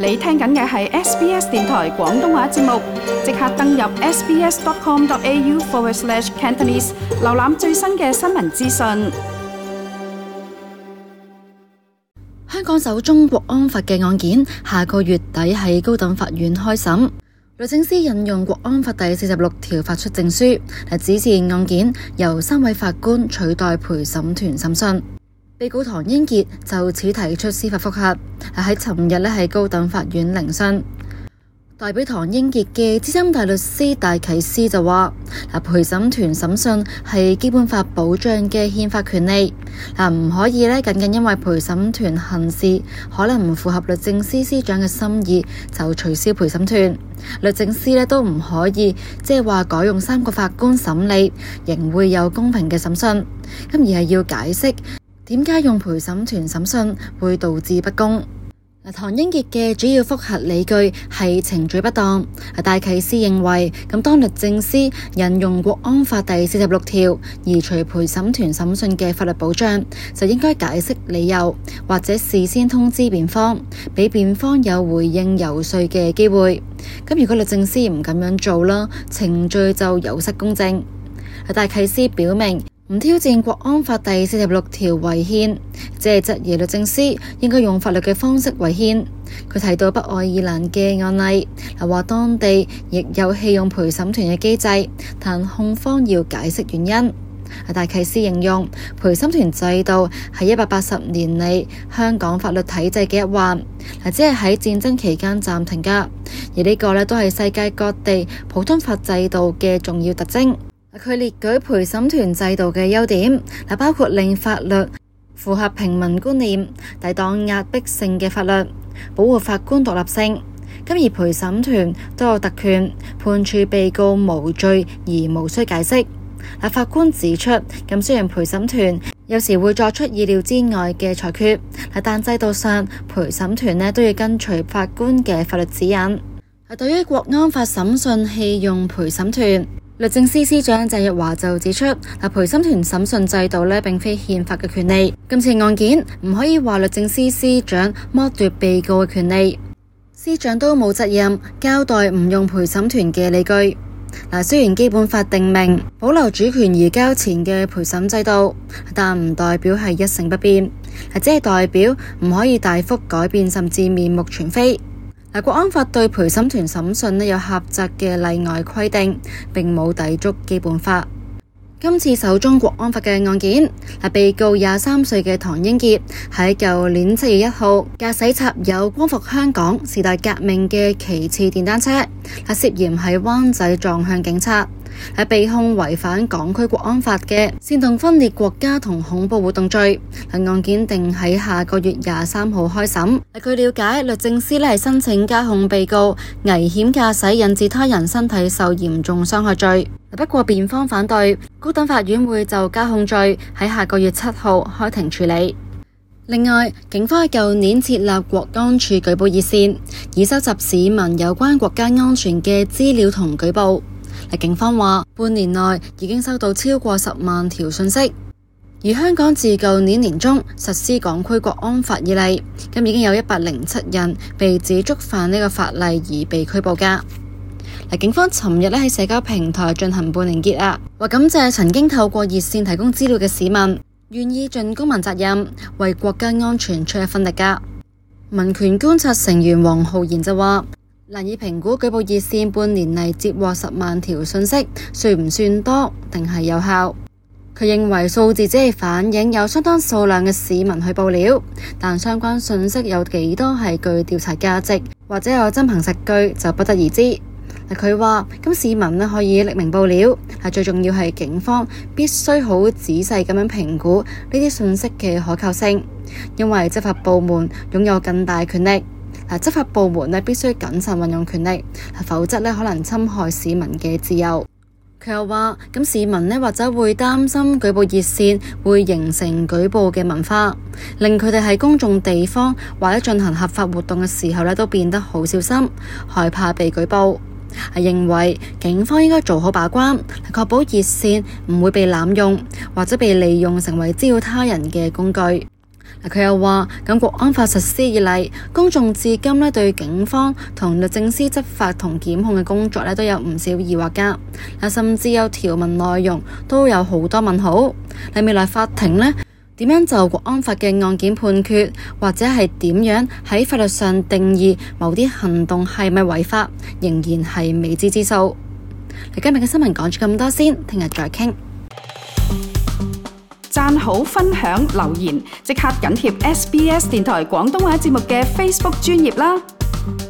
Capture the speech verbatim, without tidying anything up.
你聽緊嘅係 S B S 電台廣東話節目，即刻登入 sbs.com.au forward slash Cantonese， 瀏覽最新嘅新聞資訊。 香港首宗國安法嘅案件，下個月底喺高等法院開審。律政司引用國安法第四十六條發出證書，嚟指示案件由三位法官取代陪審團審訊。被告唐英傑就此提出司法覆核，喺尋日咧喺高等法院聆訊。代表唐英傑嘅資深大律師戴啟思就話：嗱，陪審團審訊係基本法保障嘅憲法權利，嗱唔可以咧僅僅因為陪審團行事可能唔符合律政司司長嘅心意就取消陪審團。律政司咧都唔可以即係話改用三個法官審理，仍會有公平嘅審訊，咁而係要解釋點解用陪審團審訊會導致不公。唐英傑嘅主要覆核理據係程序不當。戴啟思認為，咁當律政司引用國安法第四十六條移除陪審團審訊嘅法律保障，就應該解釋理由，或者事先通知辯方，俾辯方有回應游說嘅機會。咁如果律政司唔咁樣做啦，程序就有失公正。戴啟思表明唔挑戰國安法第四十六條違憲，即係質疑律政司應該用法律嘅方式違憲。佢提到北愛爾蘭嘅案例，嗱話當地亦有棄用陪審團嘅機制，但控方要解釋原因。戴啟思形容陪審團制度係一百八十年嚟香港法律體制嘅一環，嗱只係喺戰爭期間暫停㗎，而呢個咧都係世界各地普通法制度嘅重要特徵。佢列舉陪審團制度嘅優點，包括令法律符合平民觀念、抵擋壓迫性嘅法律、保護法官獨立性。咁而陪審團都有特權判處被告無罪而無需解釋。法官指出，咁雖然陪審團有時會作出意料之外嘅裁決，但制度上陪審團呢都要跟隨法官嘅法律指引。對於國安法審訊棄用陪審團，律政司司長鄭若驊就指出，嗱陪審團審訊制度咧並非憲法嘅權利，今次案件唔可以話律政司司長剝奪被告嘅權利，司長都冇責任交代唔用陪審團嘅理據。嗱，雖然基本法定明保留主權移交前嘅陪審制度，但唔代表係一成不變，只係代表唔可以大幅改變甚至面目全非。國安法對陪審團審訊呢有狹窄嘅例外規定，並冇抵觸基本法。今次首宗國安法嘅案件，被告廿三歲嘅唐英傑喺舊年七月一號駕駛插有光復香港時代革命嘅旗幟電單車，涉嫌喺灣仔撞向警察，係被控違反港區國安法嘅煽動分裂國家同恐怖活動罪。案件定喺下個月廿三號開審。據了解，律政司咧係申請加控被告危險駕駛引致他人身體受嚴重傷害罪，不過辯方反對，高等法院會就加控罪喺下個月七號開庭處理。另外，警方喺舊年設立國安處舉報熱線，以收集市民有關國家安全嘅資料同舉報。警方話，半年內已經收到超過十萬條訊息，而香港自舊年年中實施港區國安法以嚟，咁已經有一百零七人被指觸犯呢個法例而被拘捕㗎。警方尋日喺社交平台進行半年結啊，話感謝曾經透過熱線提供資料嘅市民，願意盡公民責任，為國家安全出一分力㗎。民權觀察成員黃浩然就話，難以評估舉報熱線半年嚟接獲十萬條訊息，算唔算多定係有效？佢認為數字只係反映有相當數量嘅市民去報料，但相關訊息有幾多係具調查價值，或者有真憑實據就不得而知。佢話咁市民咧可以匿名報料，係最重要係警方必須好仔細咁樣評估呢啲訊息嘅可靠性，因為執法部門擁有更大權力。嗱，執法部門咧必須謹慎運用權力，否則咧可能侵害市民嘅自由。佢又話咁市民咧或者會擔心舉報熱線會形成舉報嘅文化，令佢哋喺公眾地方或者進行合法活動嘅時候咧都變得好小心，害怕被舉報。係認為警方應該做好把關，確保熱線唔會被濫用或者被利用成為滋擾他人嘅工具。 佢又話，咁國安法實施以嚟，公眾至今咧對警方同律政司執法同檢控嘅工作咧都有唔少疑惑㗎。嗱，甚至有條文內容都有好多問號。嚟未來法庭咧點樣就國安法嘅案件判決，或者係點樣喺法律上定義某啲行動係咪違法，仍然係未知之數。你今日嘅新聞講咗咁多先，聽日再傾。 讚好、分享、留言，即刻緊貼 S B S 電台廣東話節目嘅 Facebook 專頁啦！